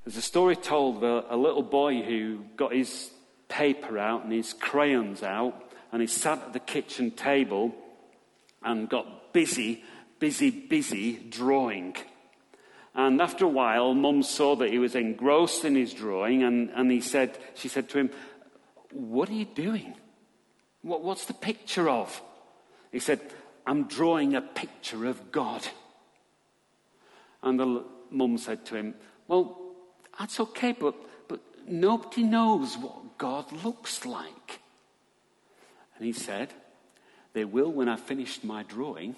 There's a story told of a little boy who got his paper out and his crayons out, and he sat at the kitchen table and got busy drawing. And after a while, Mum saw that he was engrossed in his drawing, and she said to him, "What are you doing? What's the picture of?" He said, "I'm drawing a picture of God." And the mum said to him, "Well, that's okay, but nobody knows what God looks like." And he said, "They will when I've finished my drawing."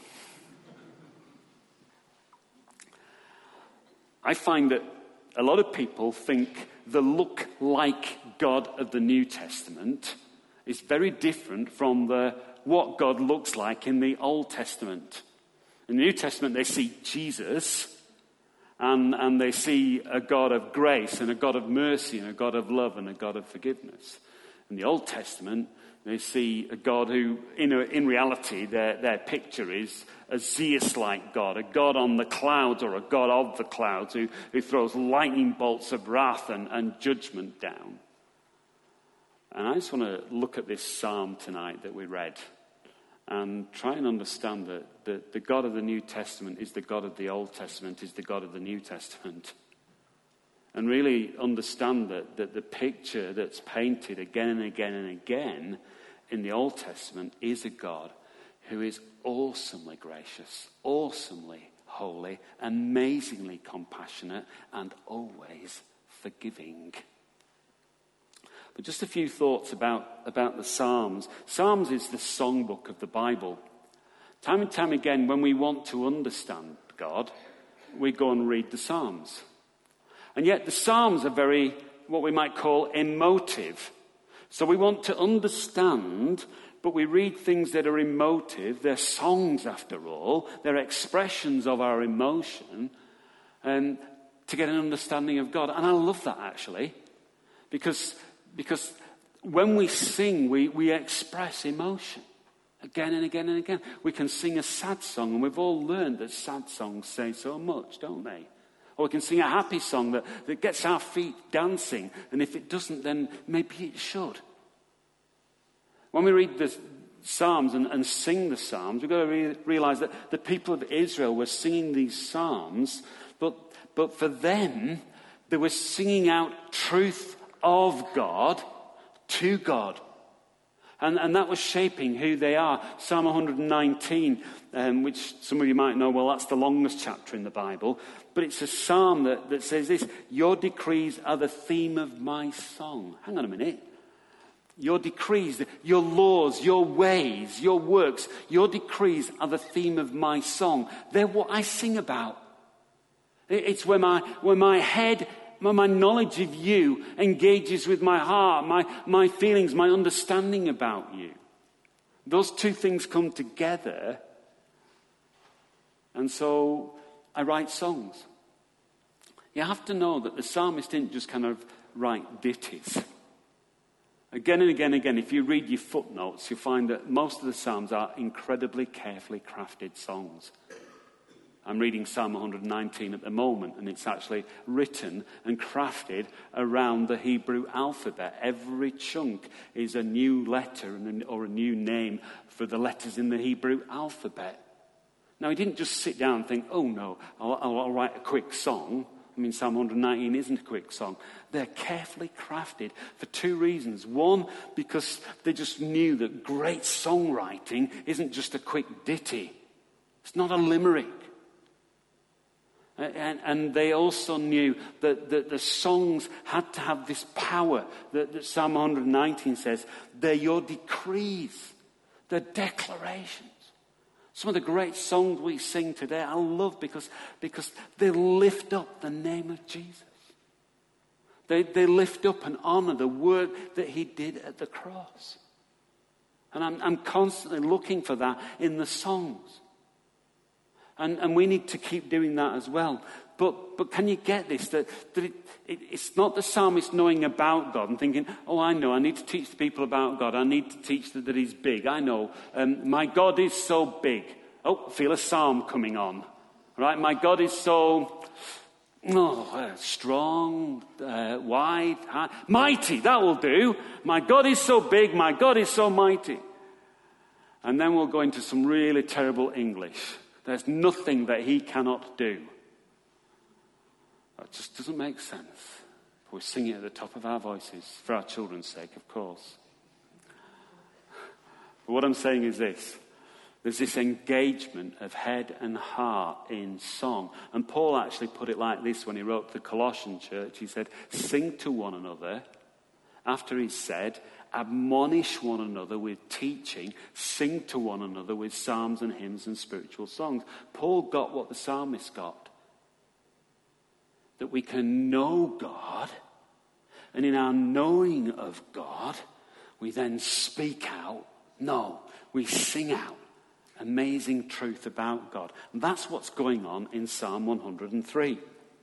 I find that a lot of people think the look-like God of the New Testament is very different from what God looks like in the Old Testament. In the New Testament, they see Jesus, and they see a God of grace and a God of mercy and a God of love and a God of forgiveness. In the Old Testament, they see a God who, in reality, their picture is a Zeus-like God, a God on the clouds or a God of the clouds who throws lightning bolts of wrath and judgment down. And I just want to look at this psalm tonight that we read and try and understand that the God of the New Testament is the God of the Old Testament, is the God of the New Testament. And really understand that the picture that's painted again and again and again in the Old Testament is a God who is awesomely gracious, awesomely holy, amazingly compassionate, and always forgiving. But just a few thoughts about the Psalms. Psalms is the songbook of the Bible. Time and time again, when we want to understand God, we go and read the Psalms. And yet the Psalms are very, what we might call, emotive. So we want to understand, but we read things that are emotive. They're songs, after all. They're expressions of our emotion, to get an understanding of God. And I love that, actually, because when we sing, we express emotion again and again and again. We can sing a sad song, and we've all learned that sad songs say so much, don't they? Or we can sing a happy song that gets our feet dancing, and if it doesn't, then maybe it should. When we read the Psalms and sing the Psalms, we've got to realize that the people of Israel were singing these Psalms, but for them, they were singing out truth of God to God. And that was shaping who they are. Psalm 119, which some of you might know, well, that's the longest chapter in the Bible. But it's a psalm that says this: "Your decrees are the theme of my song." Hang on a minute. Your decrees, your laws, your ways, your works, your decrees are the theme of my song. They're what I sing about. It's where my head, my knowledge of you engages with my heart, my feelings, my understanding about you. Those two things come together. And so I write songs. You have to know that the psalmist didn't just kind of write ditties. Again and again and again, if you read your footnotes, you'll find that most of the psalms are incredibly carefully crafted songs. I'm reading Psalm 119 at the moment, and it's actually written and crafted around the Hebrew alphabet. Every chunk is a new letter or a new name for the letters in the Hebrew alphabet. Now, he didn't just sit down and think, "Oh no, I'll write a quick song." I mean, Psalm 119 isn't a quick song. They're carefully crafted for two reasons. One, because they just knew that great songwriting isn't just a quick ditty. It's not a limerick. And they also knew that the songs had to have this power that Psalm 119 says. They're your decrees. They're declarations. Some of the great songs we sing today, I love because they lift up the name of Jesus. They lift up and honor the work that he did at the cross. And I'm constantly looking for that in the songs. And we need to keep doing that as well. But can you get this? That it's not the psalmist knowing about God and thinking, "Oh, I know, I need to teach the people about God. I need to teach them that he's big. I know, my God is so big." Oh, feel a psalm coming on. Right? My God is so Strong, wide, high, mighty, that will do. My God is so big, my God is so mighty. And then we'll go into some really terrible English. There's nothing that he cannot do. That just doesn't make sense. We sing it at the top of our voices, for our children's sake, of course. But what I'm saying is this. There's this engagement of head and heart in song. And Paul actually put it like this when he wrote to the Colossian church. He said, sing to one another. After he said, admonish one another with teaching. Sing to one another with psalms and hymns and spiritual songs. Paul got what the psalmist got. That we can know God. And in our knowing of God, we then speak out. No, we sing out. Amazing truth about God. And that's what's going on in Psalm 103.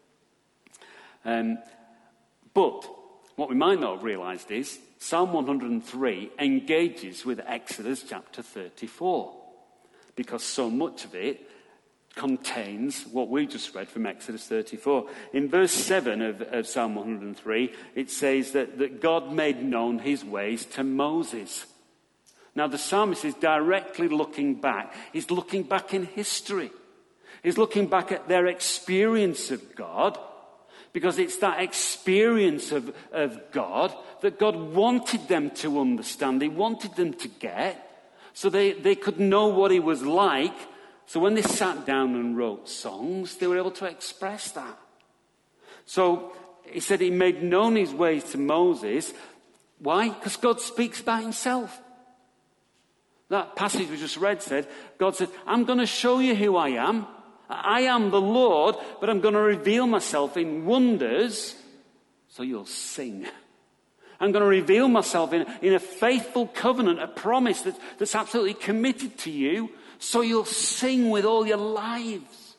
But what we might not have realised is Psalm 103 engages with Exodus chapter 34. Because so much of it contains what we just read from Exodus 34. In verse 7 of Psalm 103, it says that God made known his ways to Moses. Now, the psalmist is directly looking back. He's looking back in history. He's looking back at their experience of God, because it's that experience of God that God wanted them to understand. He wanted them to get, so they could know what he was like. So when they sat down and wrote songs, they were able to express that. So he said he made known his ways to Moses. Why? Because God speaks about himself. That passage we just read said, God said, I'm going to show you who I am. I am the Lord, but I'm going to reveal myself in wonders so you'll sing. I'm going to reveal myself in a faithful covenant, a promise that's absolutely committed to you, so you'll sing with all your lives.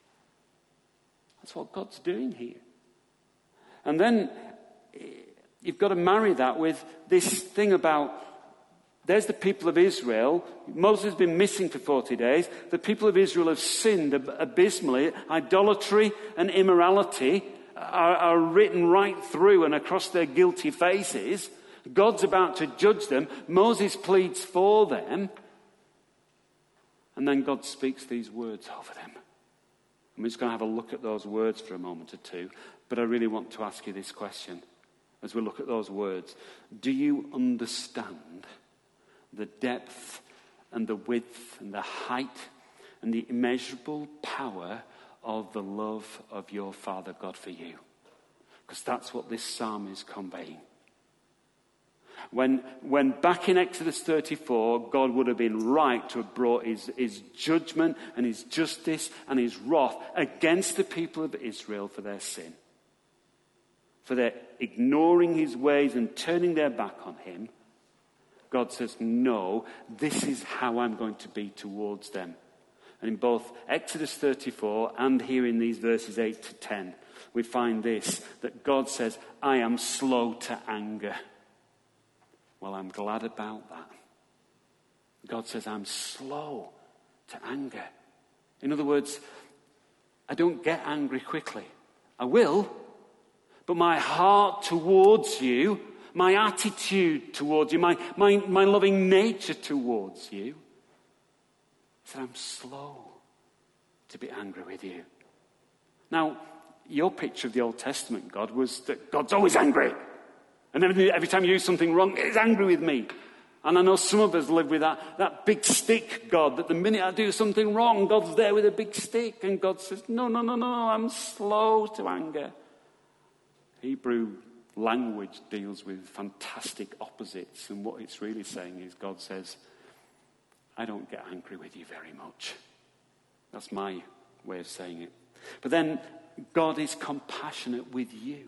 That's what God's doing here. And then you've got to marry that with this thing about there's the people of Israel. Moses has been missing for 40 days. The people of Israel have sinned abysmally. Idolatry and immorality are written right through and across their guilty faces. God's about to judge them. Moses pleads for them. And then God speaks these words over them. I'm just going to have a look at those words for a moment or two. But I really want to ask you this question as we look at those words. Do you understand the depth and the width and the height and the immeasurable power of the love of your Father God for you? Because that's what this psalm is conveying. When back in Exodus 34, God would have been right to have brought his judgment and his justice and his wrath against the people of Israel for their sin. For their ignoring his ways and turning their back on him. God says, no, this is how I'm going to be towards them. And in both Exodus 34 and here in these verses 8 to 10, we find this, that God says, I am slow to anger. Well, I'm glad about that. God says, I'm slow to anger. In other words, I don't get angry quickly. I will, but my heart towards you, my attitude towards you, my loving nature towards you, said I'm slow to be angry with you. Now, your picture of the Old Testament God was that God's always angry. And every time you do something wrong, he's angry with me. And I know some of us live with that big stick God, that the minute I do something wrong, God's there with a big stick. And God says, no, I'm slow to anger. Hebrew language deals with fantastic opposites, and what it's really saying is God says, I don't get angry with you very much. That's my way of saying it. But then God is compassionate with you.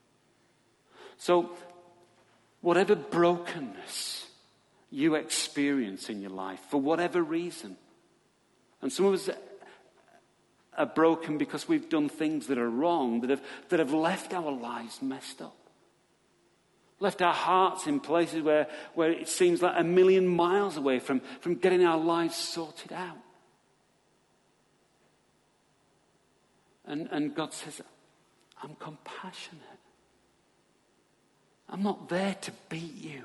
So whatever brokenness you experience in your life, for whatever reason, and some of us are broken because we've done things that are wrong, that have left our lives messed up. Left our hearts in places where it seems like a million miles away from getting our lives sorted out. And God says, I'm compassionate. I'm not there to beat you.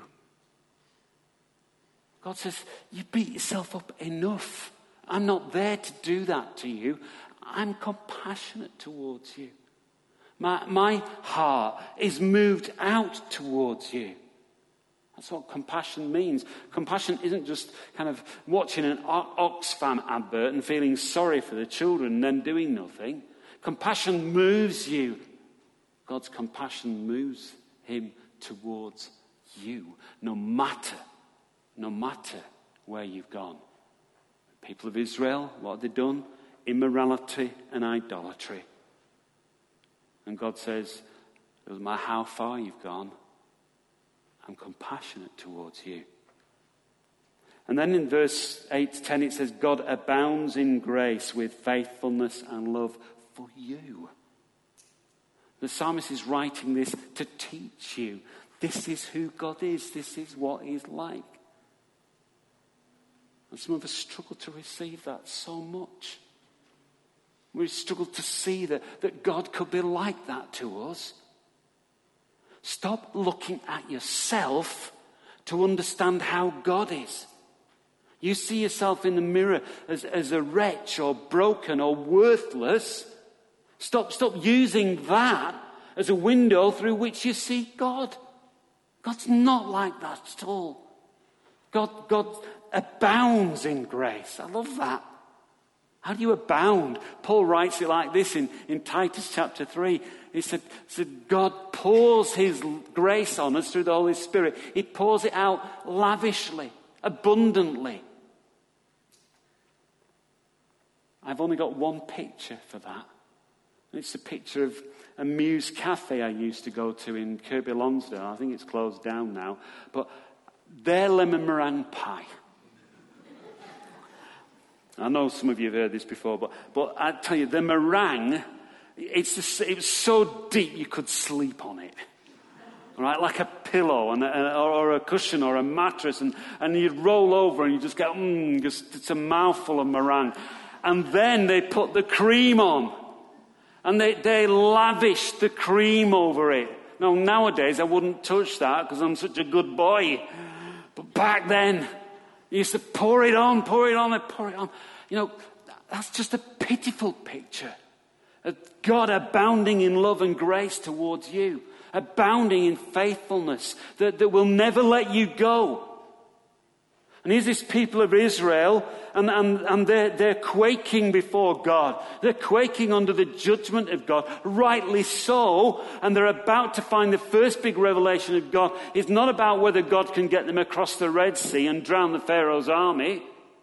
God says, you beat yourself up enough. I'm not there to do that to you. I'm compassionate towards you. My heart is moved out towards you. That's what compassion means. Compassion isn't just kind of watching an Oxfam advert and feeling sorry for the children and then doing nothing. Compassion moves you. God's compassion moves him towards you, no matter where you've gone. The people of Israel, what have they done? Immorality and idolatry. And God says, it doesn't matter how far you've gone, I'm compassionate towards you. And then in verse 8 to 10 it says, God abounds in grace with faithfulness and love for you. The psalmist is writing this to teach you. This is who God is. This is what he's like. And some of us struggle to receive that so much. We struggle to see that God could be like that to us. Stop looking at yourself to understand how God is. You see yourself in the mirror as a wretch or broken or worthless. Stop using that as a window through which you see God. God's not like that at all. God abounds in grace. I love that. How do you abound? Paul writes it like this in Titus chapter 3. He said, God pours his grace on us through the Holy Spirit. He pours it out lavishly, abundantly. I've only got one picture for that. It's a picture of a Muse Cafe I used to go to in Kirkby Lonsdale. I think it's closed down now. But their lemon meringue pie. I know some of you have heard this before, but I tell you, the meringue, it was so deep you could sleep on it. Right, like a pillow or a cushion or a mattress, and you'd roll over and you just go, it's a mouthful of meringue. And then they put the cream on, and they lavished the cream over it. Now, nowadays I wouldn't touch that because I'm such a good boy. But back then, you used to pour it on. You know, that's just a pitiful picture of God abounding in love and grace towards you, abounding in faithfulness that will never let you go. And here's this people of Israel, and they're quaking before God. They're quaking under the judgment of God, rightly so, and they're about to find the first big revelation of God. It's not about whether God can get them across the Red Sea and drown the Pharaoh's army.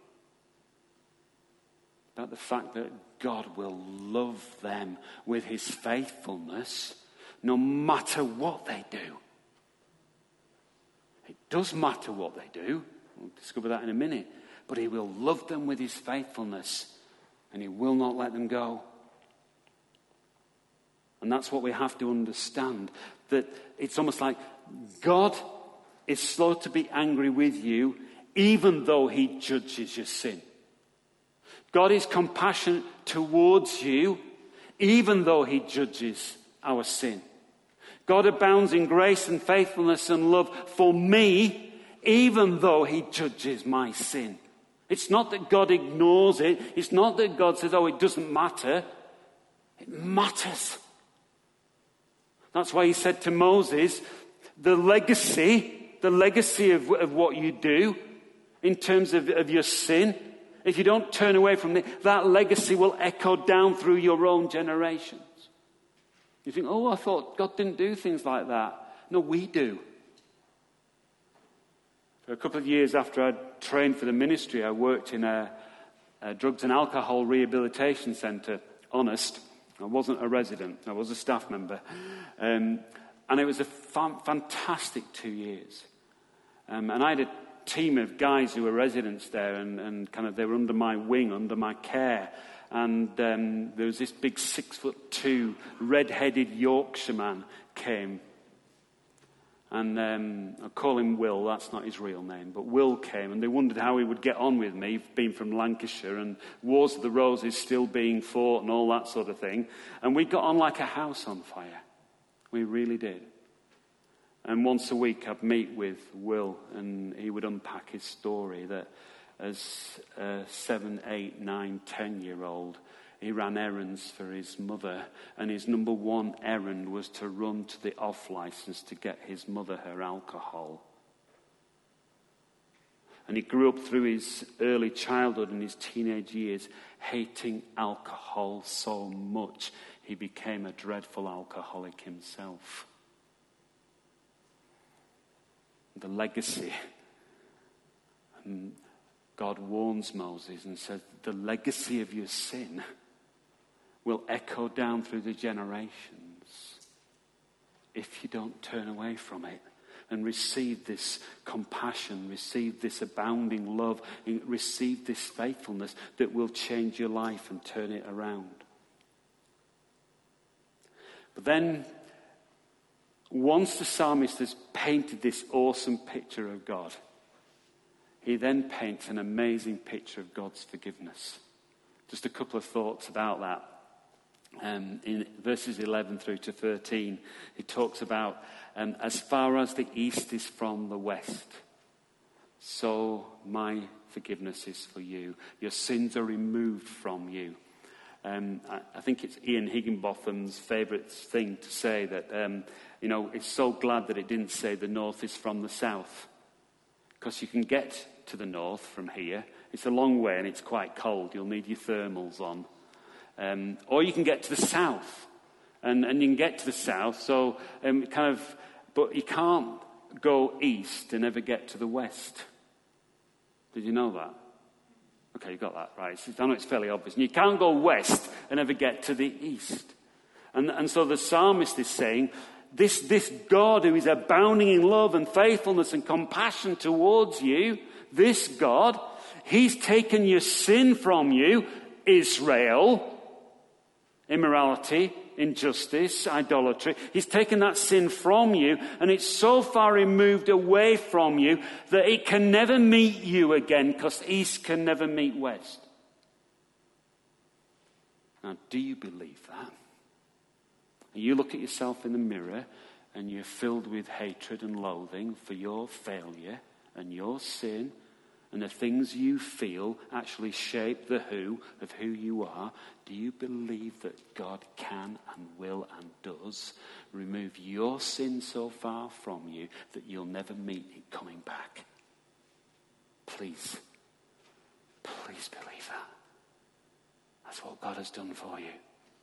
It's about the fact that God will love them with his faithfulness no matter what they do. It does matter what they do. We'll discover that in a minute. But he will love them with his faithfulness, and he will not let them go. And that's what we have to understand. That it's almost like God is slow to be angry with you, even though he judges your sin. God is compassionate towards you, even though he judges our sin. God abounds in grace and faithfulness and love for me, even though he judges my sin. It's not that God ignores it. It's not that God says, it doesn't matter. It matters. That's why he said to Moses, the legacy of what you do in terms of your sin, if you don't turn away from it, that legacy will echo down through your own generations. You think, I thought God didn't do things like that. No, we do. For a couple of years after I'd trained for the ministry, I worked in a drugs and alcohol rehabilitation centre, Honest. I wasn't a resident, I was a staff member. And it was a fantastic 2 years. And I had a team of guys who were residents there, and kind of they were under my wing, under my care. And there was this big 6'2" red-headed Yorkshireman came. And I call him Will, that's not his real name, but Will came, and they wondered how he would get on with me, being from Lancashire, and Wars of the Roses still being fought and all that sort of thing. And we got on like a house on fire. We really did. And once a week I'd meet with Will, and he would unpack his story that as a 7, 8, 9, 10-year-old, he ran errands for his mother, and his number one errand was to run to the off license to get his mother her alcohol. And he grew up through his early childhood and his teenage years hating alcohol so much he became a dreadful alcoholic himself. The legacy. And God warns Moses and says, the legacy of your sin will echo down through the generations if you don't turn away from it and receive this compassion, receive this abounding love, receive this faithfulness that will change your life and turn it around. But then, once the psalmist has painted this awesome picture of God, he then paints an amazing picture of God's forgiveness. Just a couple of thoughts about that. In verses 11 through to 13, he talks about as far as the east is from the west, so my forgiveness is for you. Your sins are removed from you. I think it's Ian Higginbotham's favourite thing to say that, it's so glad that it didn't say the north is from the south. Because you can get to the north from here. It's a long way and it's quite cold. You'll need your thermals on. Or you can get to the south. And you can get to the south, so but you can't go east and ever get to the west. Did you know that? Okay, you got that right. I know it's fairly obvious. And you can't go west and ever get to the east. And so the psalmist is saying, this God who is abounding in love and faithfulness and compassion towards you, this God, he's taken your sin from you, Israel, immorality, injustice, idolatry. He's taken that sin from you, and it's so far removed away from you that it can never meet you again, because east can never meet west. Now, do you believe that? You look at yourself in the mirror and you're filled with hatred and loathing for your failure and your sin, and the things you feel actually shape the who of who you are. Do you believe that God can and will and does remove your sin so far from you that you'll never meet it coming back? Please believe that. That's what God has done for you.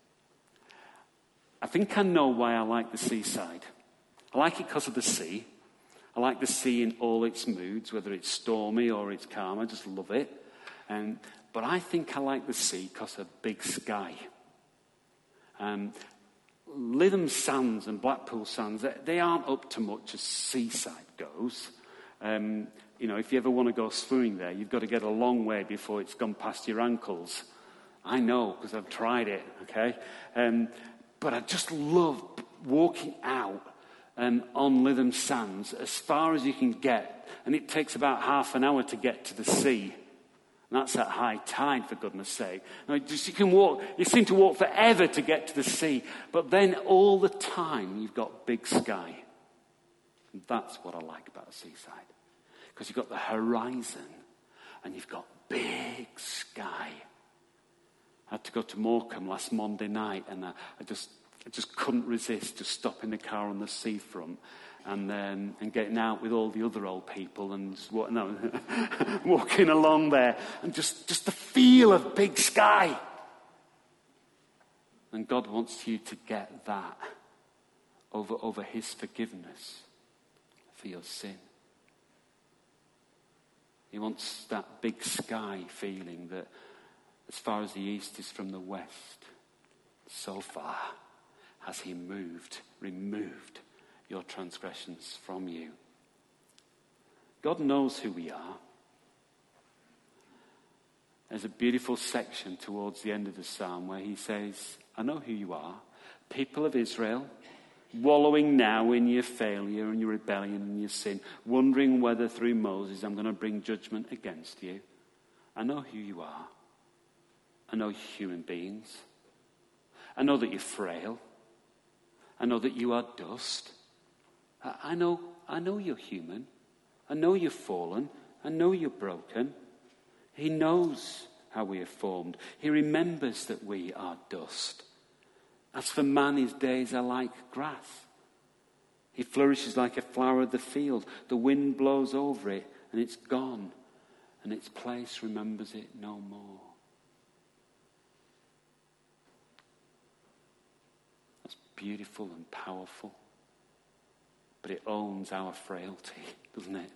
I think I know why I like the seaside. I like it because of the sea. I like the sea in all its moods, whether it's stormy or it's calm. I just love it. But I think I like the sea because of big sky. Lytham Sands and Blackpool Sands, they aren't up to much as seaside goes. If you ever want to go swimming there, you've got to get a long way before it's gone past your ankles. I know, because I've tried it, okay? But I just love walking out on Lytham Sands as far as you can get. And it takes about half an hour to get to the sea. And that's at high tide, for goodness sake. You seem to walk forever to get to the sea. But then all the time you've got big sky. And that's what I like about the seaside. Because you've got the horizon and you've got big sky. I had to go to Morecambe last Monday night, and I just couldn't resist just stopping the car on the seafront and getting out with all the other old people and just walking along there, and just the feel of big sky. And God wants you to get that over his forgiveness for your sin. He wants that big sky feeling that as far as the east is from the west, so far has he removed your transgressions from you. God knows who we are. There's a beautiful section towards the end of the psalm where he says, I know who you are. People of Israel, wallowing now in your failure and your rebellion and your sin, wondering whether through Moses I'm going to bring judgment against you. I know who you are. I know you're human beings. I know that you're frail. I know that you are dust. I know you're human. I know you're fallen. I know you're broken. He knows how we are formed. He remembers that we are dust. As for man, his days are like grass. He flourishes like a flower of the field. The wind blows over it and it's gone, and its place remembers it no more. That's beautiful and powerful, but it owns our frailty, doesn't it?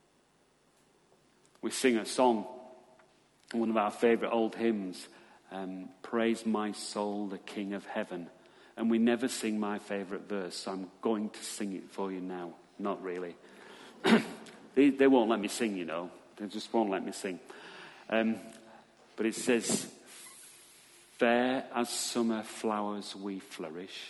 We sing a song, one of our favourite old hymns, praise my soul, the King of heaven. And we never sing my favourite verse, so I'm going to sing it for you now. Not really. They won't let me sing, you know. They just won't let me sing. But it says, fair as summer flowers we flourish,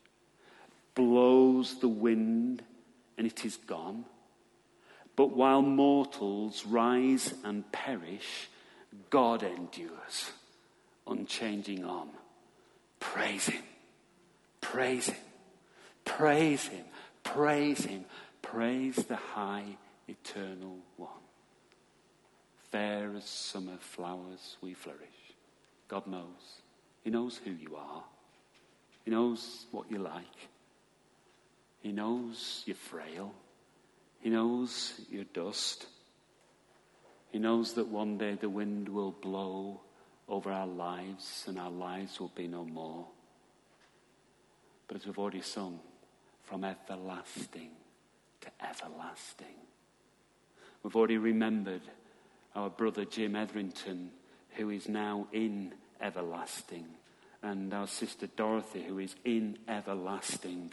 blows the wind and it is gone. But while mortals rise and perish, God endures, unchanging on. Praise him, praise him, praise him, praise him, praise the high eternal one. Fair as summer flowers we flourish. God knows. He knows who you are. He knows what you like. He knows you're frail. He knows you're dust. He knows that one day the wind will blow over our lives and our lives will be no more. But as we've already sung, from everlasting to everlasting. We've already remembered our brother Jim Etherington, who is now in everlasting, and our sister Dorothy, who is in everlasting.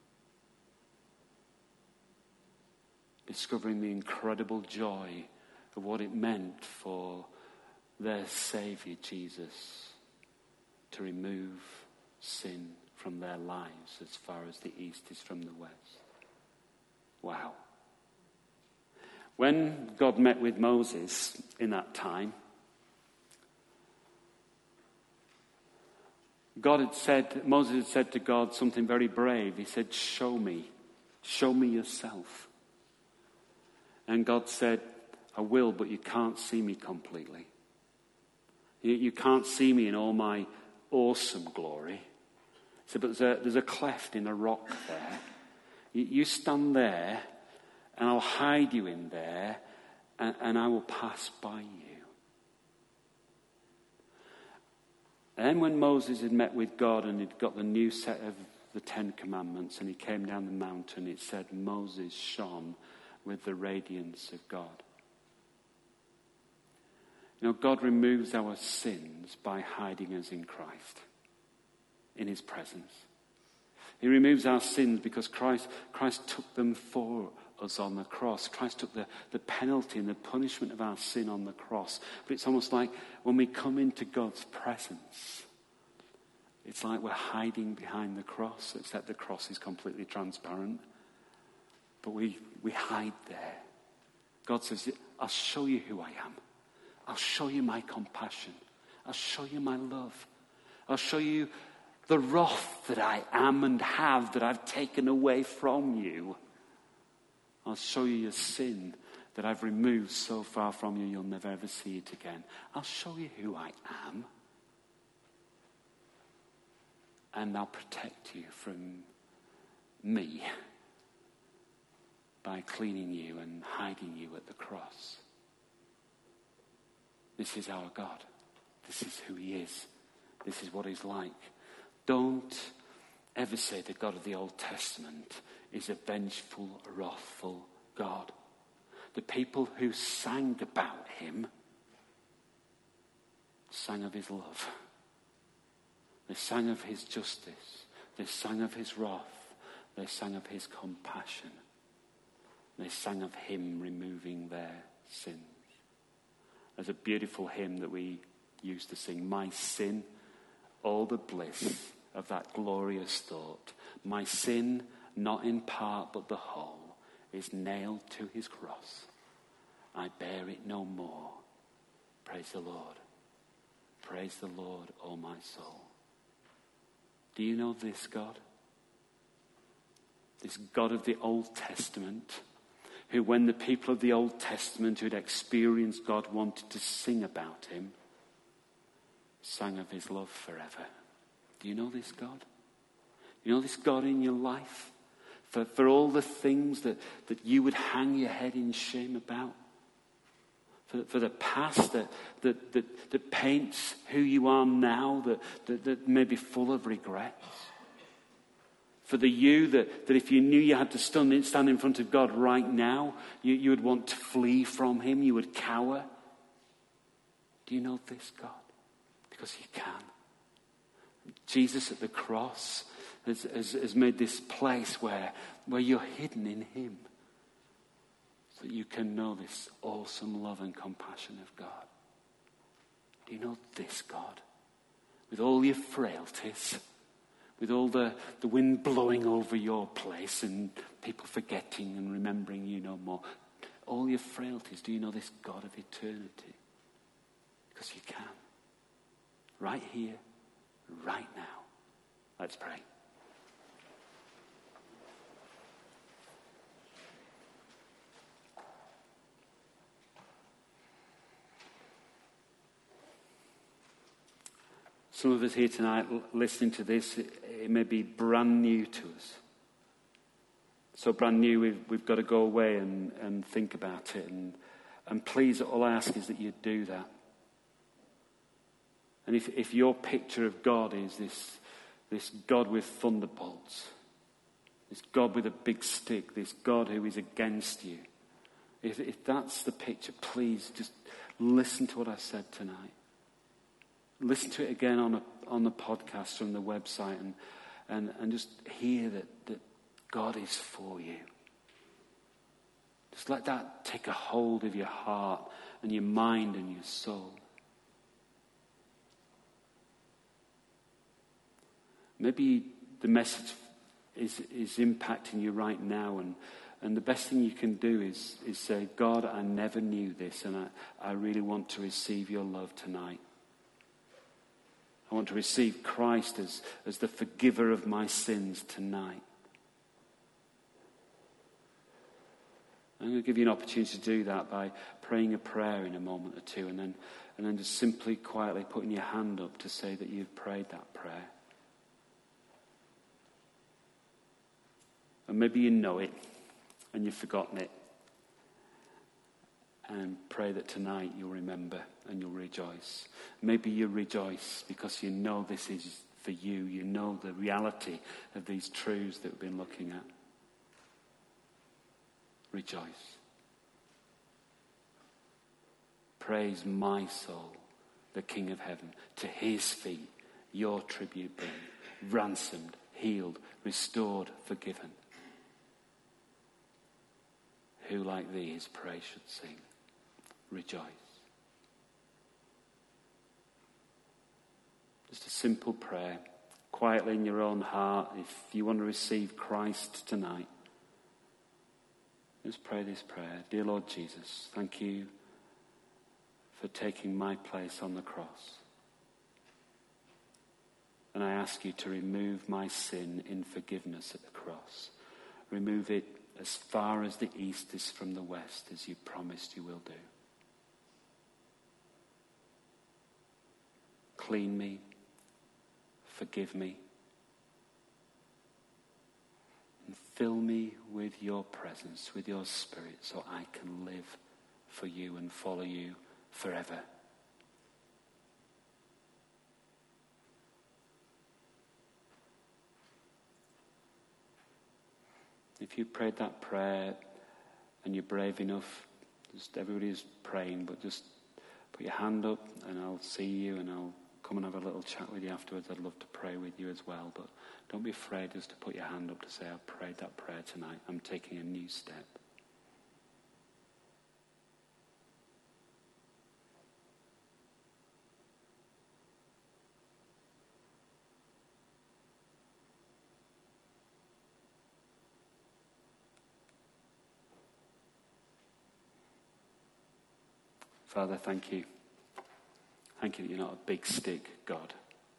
Discovering the incredible joy of what it meant for their Saviour Jesus to remove sin from their lives as far as the east is from the west. Wow. When God met with Moses in that time, Moses had said to God something very brave. He said, show me yourself. And God said, I will, but you can't see me completely. You can't see me in all my awesome glory. He said, but there's a cleft in a rock there. You stand there, and I'll hide you in there, and I will pass by you. And when Moses had met with God and he'd got the new set of the 10 Commandments, and he came down the mountain, it said Moses shone with the radiance of God. You know, God removes our sins by hiding us in Christ, in his presence. He removes our sins because Christ took them for us on the cross. Christ took the penalty and the punishment of our sin on the cross. But it's almost like when we come into God's presence, it's like we're hiding behind the cross, except the cross is completely transparent. But we hide there. God says, I'll show you who I am. I'll show you my compassion. I'll show you my love. I'll show you the wrath that I am and have that I've taken away from you. I'll show you your sin that I've removed so far from you you'll never ever see it again. I'll show you who I am. And I'll protect you from me by cleaning you and hiding you at the cross. This is our God. This is who he is. This is what he's like. Don't ever say the God of the Old Testament is a vengeful, wrathful God. The people who sang about him sang of his love. They sang of his justice. They sang of his wrath. They sang of his compassion. They sang of him removing their sins. There's a beautiful hymn that we used to sing, my sin, all the bliss of that glorious thought. My sin, not in part but the whole, is nailed to his cross. I bear it no more. Praise the Lord. Praise the Lord, O my soul. Do you know this God? This God of the Old Testament, who when the people of the Old Testament who had experienced God wanted to sing about him, sang of his love forever. Do you know this God? You know this God in your life? For all the things that you would hang your head in shame about? For the past that paints who you are now, that may be full of regrets? For the you that if you knew you had to stand in front of God right now, you would want to flee from him, you would cower? Do you know this God? Because you can. Jesus at the cross has made this place where you're hidden in him, so that you can know this awesome love and compassion of God. Do you know this God? With all your frailties, with all the wind blowing over your place and people forgetting and remembering you no more, all your frailties, do you know this God of eternity? Because you can. Right here, right now. Let's pray. Some of us here tonight listening to this, it may be brand new to us. So brand new, we've got to go away and think about it. And please, all I ask is that you do that. And if your picture of God is this God with thunderbolts, this God with a big stick, this God who is against you, if that's the picture, please just listen to what I said tonight. Listen to it again on the podcast from the website and just hear that God is for you. Just let that take a hold of your heart and your mind and your soul. Maybe the message is impacting you right now, and the best thing you can do is say, God, I never knew this, and I really want to receive your love tonight. I want to receive Christ as the forgiver of my sins tonight. I'm going to give you an opportunity to do that by praying a prayer in a moment or two, and then just simply, quietly putting your hand up to say that you've prayed that prayer. And maybe you know it and you've forgotten it. And pray that tonight you'll remember and you'll rejoice. Maybe you rejoice because you know this is for you. You know the reality of these truths that we've been looking at. Rejoice. Praise my soul, the King of heaven. To his feet your tribute bring. Ransomed, healed, restored, forgiven. Who like thee his praise should sing. Rejoice. Just a simple prayer, quietly in your own heart. If you want to receive Christ tonight, just pray this prayer. Dear Lord Jesus, thank you for taking my place on the cross. And I ask you to remove my sin in forgiveness at the cross. Remove it as far as the east is from the west, as you promised you will do. Clean me, forgive me, and fill me with your presence, with your spirit, so I can live for you and follow you forever. If you prayed that prayer and you're brave enough, just everybody's praying, but just put your hand up and I'll see you and I'll come and have a little chat with you afterwards. I'd love to pray with you as well, but don't be afraid just to put your hand up to say, I've prayed that prayer tonight. I'm taking a new step. Father, thank you. Thank you that you're not a big stick God.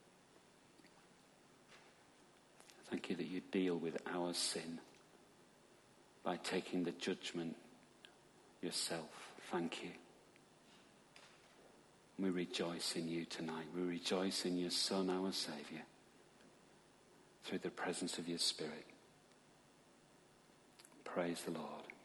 Thank you that you deal with our sin by taking the judgment yourself. Thank you. We rejoice in you tonight. We rejoice in your Son, our Saviour, through the presence of your Spirit. Praise the Lord.